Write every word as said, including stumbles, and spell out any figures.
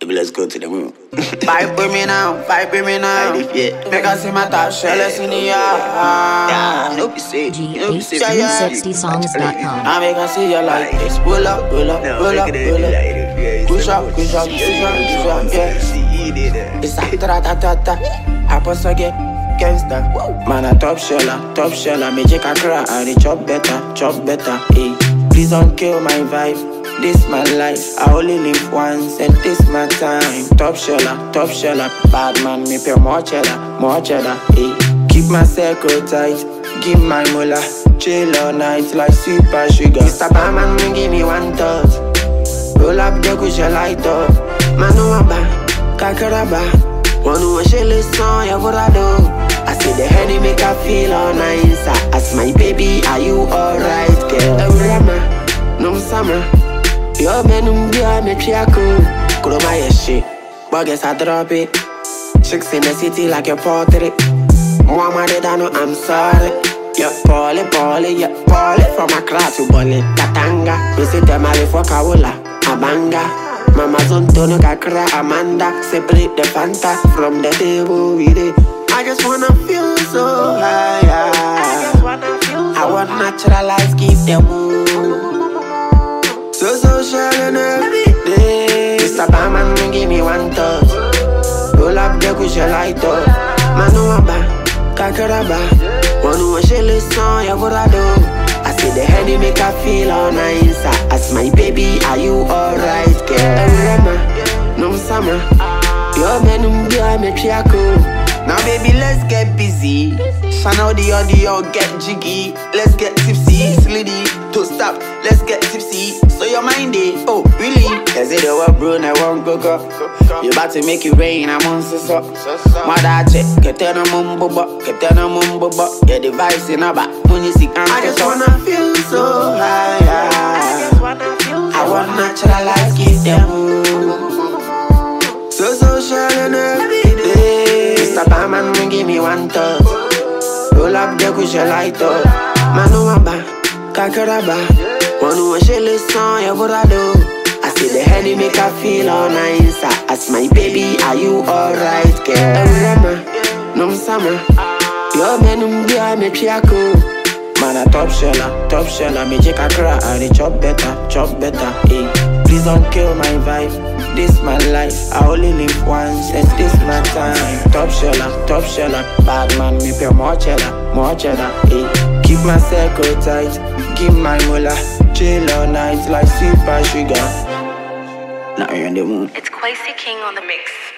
Baby, let's go to the moon. Vibe with me now, vibe with me now. Make us see my top shells in the yard. Yeah, no be say, G no be H say, three sixty songs dot com. I make us see you like this. Pull up, pull up, pull up, pull up. Push up, push up, push up, push up, yeah. It's a tra-ta-ta-ta. I post again, gangsta. Man a top sheller, top sheller. Me check a crack and they chop better, chop better. Hey, please don't kill my vibe. This my life, I only live once and this my time. Top sheller, top sheller. Bad man, me pay more cheddar, more cheddar. Hey, keep my circle tight, give my mullah. Chill all night like super sugar. Mister Barman, me give me one thought. Roll up the cushion light up. Manuaba, kakaraba. One who shell is song, you what I do. I see the honey make her feel all nice. I ask my baby, are you alright, girl? Rama, no summer. Yo, man, um, yeah, me triaco. Could buy your shit, but guess I drop it. Chicks in the city like your portrait. Mama, they don't know I'm sorry. Yeah, Polly, Polly, yeah, Polly. From a class to Bolly, Katanga. We sit them all for Kaula, Abanga. Mama Zontono Kakra, Amanda. Separate the Fanta from the table with it. I just wanna feel so high. I just wanna feel so I want natural life, keep the mood. So social and every day. Mister Barman, give me one touch. Roll up the cushion light up. Manuaba, kakaraba. One who shell is song, you what I do. I see the honey make her feel all nice. I ask my baby, are you alright, girl? Rama, no summer. Yo, man, um, yeah, me triaco. Now baby, let's get busy. Channel the audio, get jiggy. Let's get tipsy, sliddy. To stop, let's get tipsy. So your mind it, oh really? Is it the what bro, I won't go go. You about to make it rain, I'm on so so. Mother check, get on a mumbo but, get on a mumbo but. Yeah, the vibes in a back, when you see I just wanna feel so high. I just wanna feel so I want natural life, keep them move. So social and every day. Mister Barman, give me one touch. Roll up the cushion light up. Manuaba, kakaraba. One who shell is song, you what I do. I see the honey make her feel all nice. I ask my baby, are you alright, girl? Rama, no summer. Yo, man, um, yeah, me triaco. Man a top sheller, top sheller. Me check a crack and they chop better, chop better. Hey, please don't kill my vibe. This my life, I only live once and this my time. Top sheller, top sheller. Bad man, me pay more cheddar, more cheddar. Hey, keep my circle tight, give my mullah. Chill all night like super sugar. Now you're on the moon. It's Quasi King on the mix.